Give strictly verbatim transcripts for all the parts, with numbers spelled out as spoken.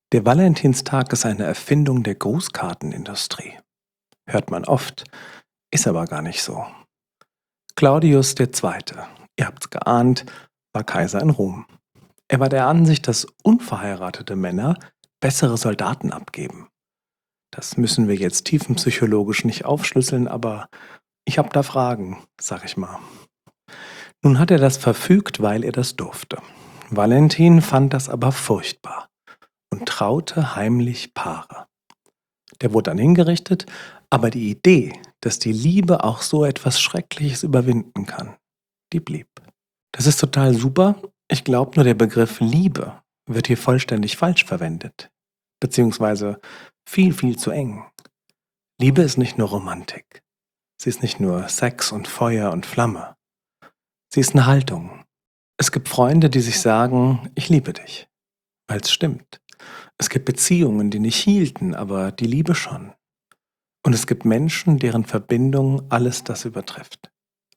Der Valentinstag ist eine Erfindung der Grußkartenindustrie. Hört man oft, ist aber gar nicht so. Claudius der Zweite, ihr habt's geahnt, war Kaiser in Rom. Er war der Ansicht, dass unverheiratete Männer bessere Soldaten abgeben. Das müssen wir jetzt tiefenpsychologisch nicht aufschlüsseln, aber ich hab da Fragen, sag ich mal. Nun hat er das verfügt, weil er das durfte. Valentin fand das aber furchtbar und traute heimlich Paare. Der wurde dann hingerichtet, aber die Idee, dass die Liebe auch so etwas Schreckliches überwinden kann, die blieb. Das ist total super. Ich glaube nur, der Begriff Liebe wird hier vollständig falsch verwendet. Beziehungsweise viel, viel zu eng. Liebe ist nicht nur Romantik. Sie ist nicht nur Sex und Feuer und Flamme. Sie ist eine Haltung. Es gibt Freunde, die sich sagen, ich liebe dich, weil es stimmt. Es gibt Beziehungen, die nicht hielten, aber die Liebe schon. Und es gibt Menschen, deren Verbindung alles das übertrifft.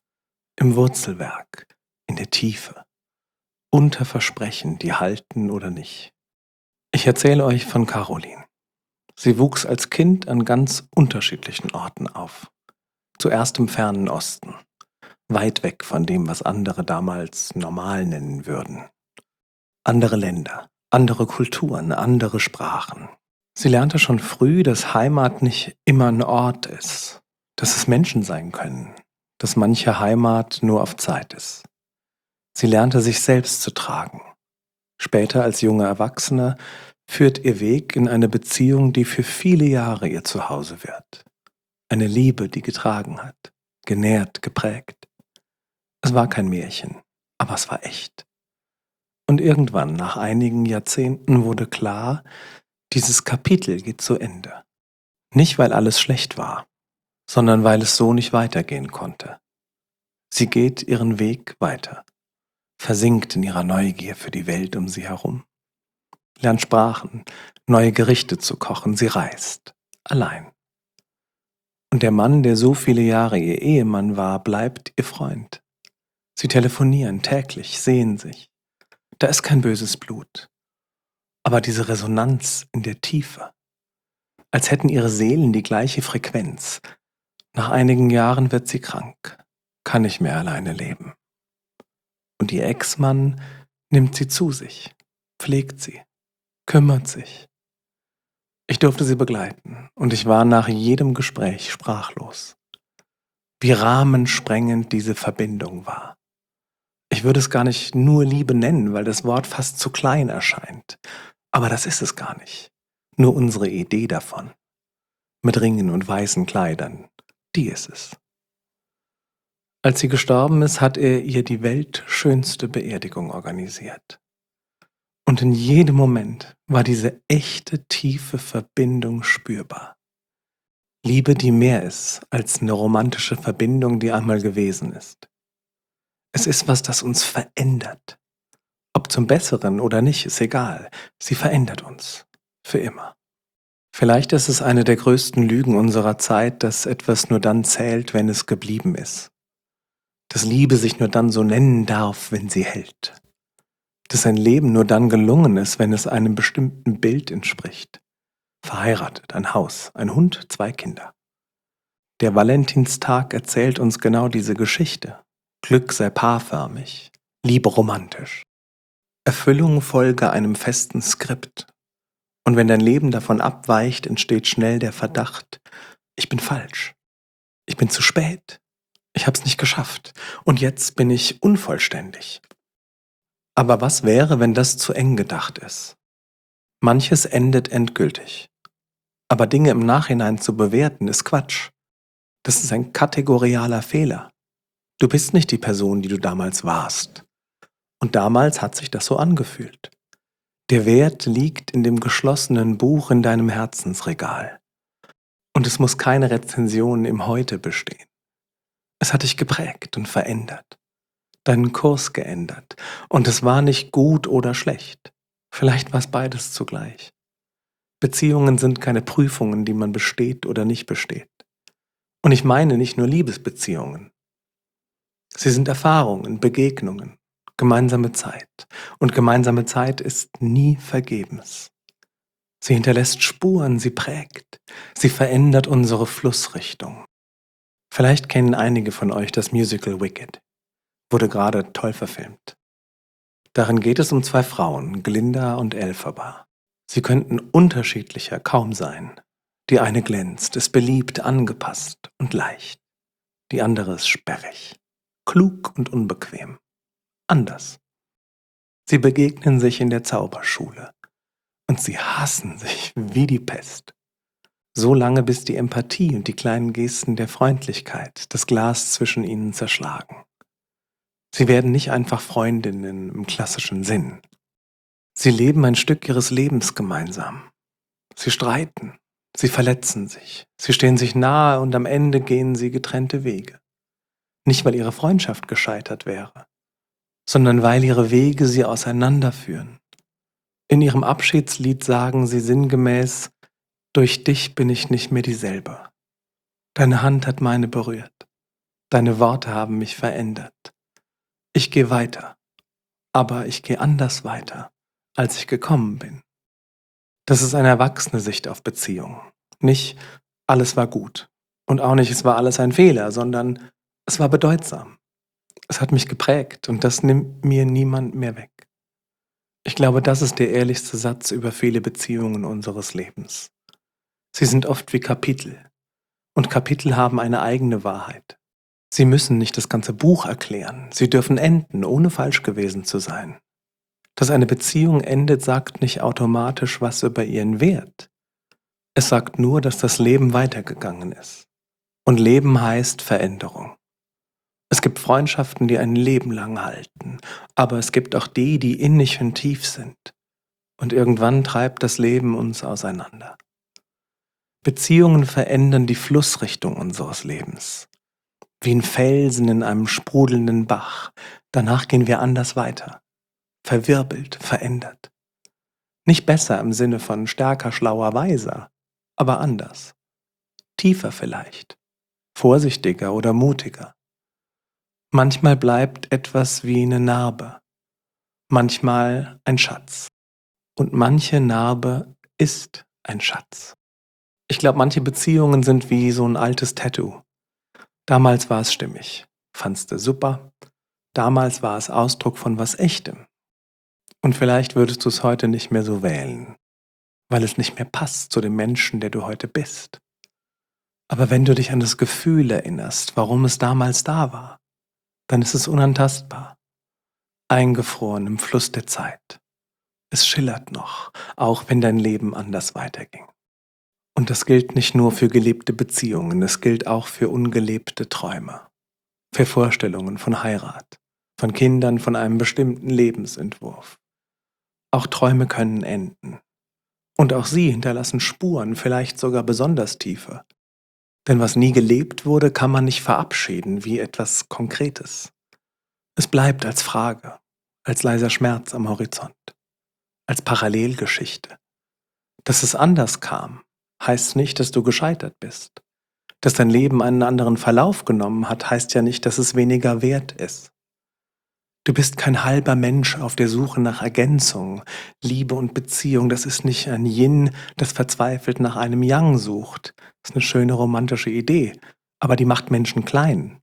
Im Wurzelwerk, in der Tiefe, unter Versprechen, die halten oder nicht. Ich erzähle euch von Caroline. Sie wuchs als Kind an ganz unterschiedlichen Orten auf. Zuerst im fernen Osten, weit weg von dem, was andere damals normal nennen würden. Andere Länder, andere Kulturen, andere Sprachen. Sie lernte schon früh, dass Heimat nicht immer ein Ort ist, dass es Menschen sein können, dass manche Heimat nur auf Zeit ist. Sie lernte sich selbst zu tragen. Später als junge Erwachsene führt ihr Weg in eine Beziehung, die für viele Jahre ihr Zuhause wird. Eine Liebe, die getragen hat, genährt, geprägt. Es war kein Märchen, aber es war echt. Und irgendwann, nach einigen Jahrzehnten, wurde klar, dieses Kapitel geht zu Ende. Nicht, weil alles schlecht war, sondern weil es so nicht weitergehen konnte. Sie geht ihren Weg weiter, versinkt in ihrer Neugier für die Welt um sie herum, lernt Sprachen, neue Gerichte zu kochen, sie reist, allein. Und der Mann, der so viele Jahre ihr Ehemann war, bleibt ihr Freund. Sie telefonieren täglich, sehen sich. Da ist kein böses Blut. Aber diese Resonanz in der Tiefe, als hätten ihre Seelen die gleiche Frequenz. Nach einigen Jahren wird sie krank, kann nicht mehr alleine leben. Und ihr Ex-Mann nimmt sie zu sich, pflegt sie, kümmert sich. Ich durfte sie begleiten und ich war nach jedem Gespräch sprachlos. Wie rahmensprengend diese Verbindung war. Ich würde es gar nicht nur Liebe nennen, weil das Wort fast zu klein erscheint. Aber das ist es gar nicht. Nur unsere Idee davon. Mit Ringen und weißen Kleidern. Die ist es. Als sie gestorben ist, hat er ihr die weltschönste Beerdigung organisiert. Und in jedem Moment war diese echte, tiefe Verbindung spürbar. Liebe, die mehr ist als eine romantische Verbindung, die einmal gewesen ist. Es ist was, das uns verändert. Ob zum Besseren oder nicht, ist egal. Sie verändert uns. Für immer. Vielleicht ist es eine der größten Lügen unserer Zeit, dass etwas nur dann zählt, wenn es geblieben ist. Dass Liebe sich nur dann so nennen darf, wenn sie hält. Dass ein Leben nur dann gelungen ist, wenn es einem bestimmten Bild entspricht. Verheiratet, ein Haus, ein Hund, zwei Kinder. Der Valentinstag erzählt uns genau diese Geschichte. Glück sei paarförmig, Liebe romantisch. Erfüllung folge einem festen Skript. Und wenn dein Leben davon abweicht, entsteht schnell der Verdacht, ich bin falsch. Ich bin zu spät. Ich hab's nicht geschafft. Und jetzt bin ich unvollständig. Aber was wäre, wenn das zu eng gedacht ist? Manches endet endgültig. Aber Dinge im Nachhinein zu bewerten, ist Quatsch. Das ist ein kategorialer Fehler. Du bist nicht die Person, die du damals warst. Und damals hat sich das so angefühlt. Der Wert liegt in dem geschlossenen Buch in deinem Herzensregal. Und es muss keine Rezension im Heute bestehen. Es hat dich geprägt und verändert, deinen Kurs geändert. Und es war nicht gut oder schlecht. Vielleicht war es beides zugleich. Beziehungen sind keine Prüfungen, die man besteht oder nicht besteht. Und ich meine nicht nur Liebesbeziehungen. Sie sind Erfahrungen, Begegnungen, gemeinsame Zeit. Und gemeinsame Zeit ist nie vergebens. Sie hinterlässt Spuren, sie prägt, sie verändert unsere Flussrichtung. Vielleicht kennen einige von euch das Musical Wicked. Wurde gerade toll verfilmt. Darin geht es um zwei Frauen, Glinda und Elphaba. Sie könnten unterschiedlicher kaum sein. Die eine glänzt, ist beliebt, angepasst und leicht. Die andere ist sperrig, klug und unbequem. Anders. Sie begegnen sich in der Zauberschule. Und sie hassen sich wie die Pest. So lange, bis die Empathie und die kleinen Gesten der Freundlichkeit das Glas zwischen ihnen zerschlagen. Sie werden nicht einfach Freundinnen im klassischen Sinn. Sie leben ein Stück ihres Lebens gemeinsam. Sie streiten, sie verletzen sich, sie stehen sich nahe und am Ende gehen sie getrennte Wege. Nicht, weil ihre Freundschaft gescheitert wäre, sondern weil ihre Wege sie auseinanderführen. In ihrem Abschiedslied sagen sie sinngemäß: Durch dich bin ich nicht mehr dieselbe. Deine Hand hat meine berührt. Deine Worte haben mich verändert. Ich gehe weiter, aber ich gehe anders weiter, als ich gekommen bin. Das ist eine erwachsene Sicht auf Beziehungen. Nicht, alles war gut. Und auch nicht, es war alles ein Fehler, sondern es war bedeutsam. Es hat mich geprägt und das nimmt mir niemand mehr weg. Ich glaube, das ist der ehrlichste Satz über viele Beziehungen unseres Lebens. Sie sind oft wie Kapitel. Und Kapitel haben eine eigene Wahrheit. Sie müssen nicht das ganze Buch erklären. Sie dürfen enden, ohne falsch gewesen zu sein. Dass eine Beziehung endet, sagt nicht automatisch was über ihren Wert. Es sagt nur, dass das Leben weitergegangen ist. Und Leben heißt Veränderung. Es gibt Freundschaften, die ein Leben lang halten, aber es gibt auch die, die innig und tief sind. Und irgendwann treibt das Leben uns auseinander. Beziehungen verändern die Flussrichtung unseres Lebens. Wie ein Felsen in einem sprudelnden Bach. Danach gehen wir anders weiter. Verwirbelt, verändert. Nicht besser im Sinne von stärker, schlauer, weiser, aber anders. Tiefer vielleicht. Vorsichtiger oder mutiger. Manchmal bleibt etwas wie eine Narbe. Manchmal ein Schatz. Und manche Narbe ist ein Schatz. Ich glaube, manche Beziehungen sind wie so ein altes Tattoo. Damals war es stimmig, fandst du super. Damals war es Ausdruck von was Echtem. Und vielleicht würdest du es heute nicht mehr so wählen, weil es nicht mehr passt zu dem Menschen, der du heute bist. Aber wenn du dich an das Gefühl erinnerst, warum es damals da war, dann ist es unantastbar, eingefroren im Fluss der Zeit. Es schillert noch, auch wenn dein Leben anders weiterging. Und das gilt nicht nur für gelebte Beziehungen, es gilt auch für ungelebte Träume, für Vorstellungen von Heirat, von Kindern, von einem bestimmten Lebensentwurf. Auch Träume können enden. Und auch sie hinterlassen Spuren, vielleicht sogar besonders tiefe. Denn was nie gelebt wurde, kann man nicht verabschieden wie etwas Konkretes. Es bleibt als Frage, als leiser Schmerz am Horizont, als Parallelgeschichte. Dass es anders kam, heißt nicht, dass du gescheitert bist. Dass dein Leben einen anderen Verlauf genommen hat, heißt ja nicht, dass es weniger wert ist. Du bist kein halber Mensch auf der Suche nach Ergänzung, Liebe und Beziehung. Das ist nicht ein Yin, das verzweifelt nach einem Yang sucht. Das ist eine schöne romantische Idee, aber die macht Menschen klein.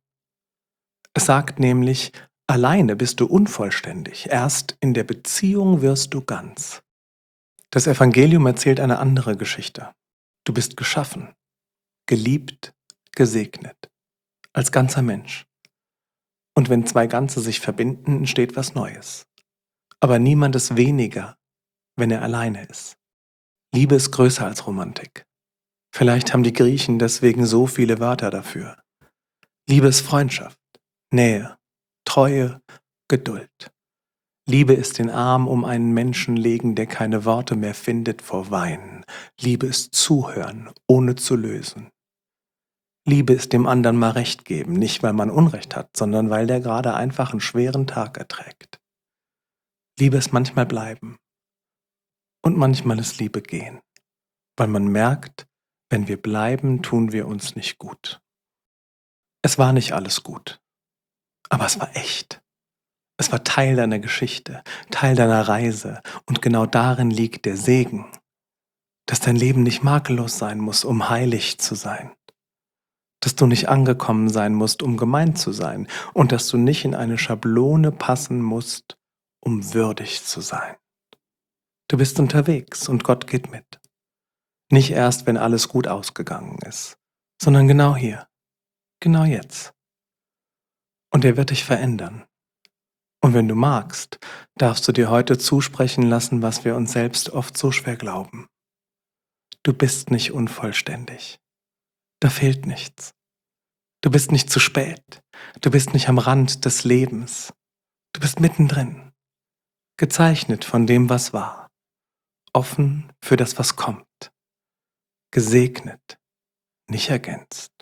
Es sagt nämlich, alleine bist du unvollständig. Erst in der Beziehung wirst du ganz. Das Evangelium erzählt eine andere Geschichte. Du bist geschaffen, geliebt, gesegnet, als ganzer Mensch. Und wenn zwei Ganze sich verbinden, entsteht was Neues. Aber niemand ist weniger, wenn er alleine ist. Liebe ist größer als Romantik. Vielleicht haben die Griechen deswegen so viele Wörter dafür. Liebe ist Freundschaft, Nähe, Treue, Geduld. Liebe ist den Arm um einen Menschen legen, der keine Worte mehr findet vor Weinen. Liebe ist Zuhören, ohne zu lösen. Liebe ist dem anderen mal Recht geben, nicht weil man Unrecht hat, sondern weil der gerade einfach einen schweren Tag erträgt. Liebe ist manchmal bleiben und manchmal ist Liebe gehen, weil man merkt, wenn wir bleiben, tun wir uns nicht gut. Es war nicht alles gut, aber es war echt. Es war Teil deiner Geschichte, Teil deiner Reise und genau darin liegt der Segen. dass dein Leben nicht makellos sein muss, um heilig zu sein, dass du nicht angekommen sein musst, um gemein zu sein und dass du nicht in eine Schablone passen musst, um würdig zu sein. Du bist unterwegs und Gott geht mit. Nicht erst, wenn alles gut ausgegangen ist, sondern genau hier, genau jetzt. Und er wird dich verändern. Und wenn du magst, darfst du dir heute zusprechen lassen, was wir uns selbst oft so schwer glauben. Du bist nicht unvollständig. Da fehlt nichts. Du bist nicht zu spät. Du bist nicht am Rand des Lebens. Du bist mittendrin, gezeichnet von dem, was war, offen für das, was kommt, gesegnet, nicht ergänzt.